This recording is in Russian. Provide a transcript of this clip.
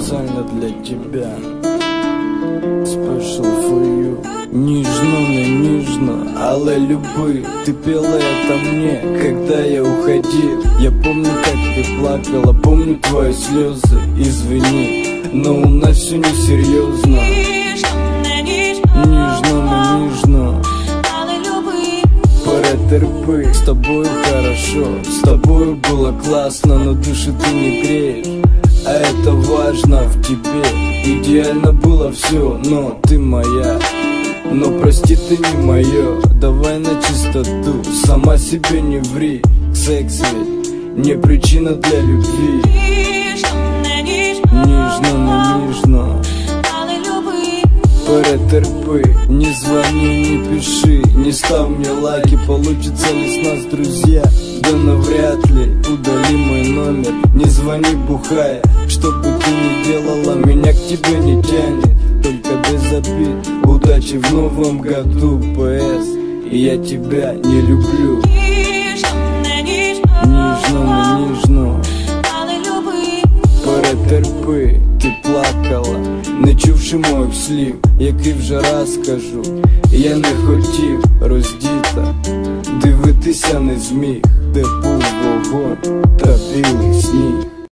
специально для тебя. Special for you. Ніжно, не ніжно, але люби. Ты пела это мне, когда я уходил. Я помню, как ты плакала, помню твои слезы. Извини, но у нас все несерьезно. Ніжно, не ніжно, перетерпи. С тобою хорошо, с тобою было классно, но души ты не греешь, а это важно в тебе. Идеально было все, но ты моя. Но прости, ты не мое. Давай на чистоту, сама себе не ври. Секс ведь не причина для любви. Ніжно, не ніжно, перетерпи. Не звони, не пиши, не ставь мне лайки. Получится ли с нас друзья? Да навряд ли. Удали мой номер, не звони бухая. Что бы ты ни делала, меня к тебе не тянет. Только без обид. Удачи в новом году, ПС. И я тебя не люблю. Ніжно, не ніжно, перетерпи. Ти плакала, не чувши моїх слів, який вже раз скажу. Я не хотів роздіта, дивитися не зміг, де був вогонь та білий сніг.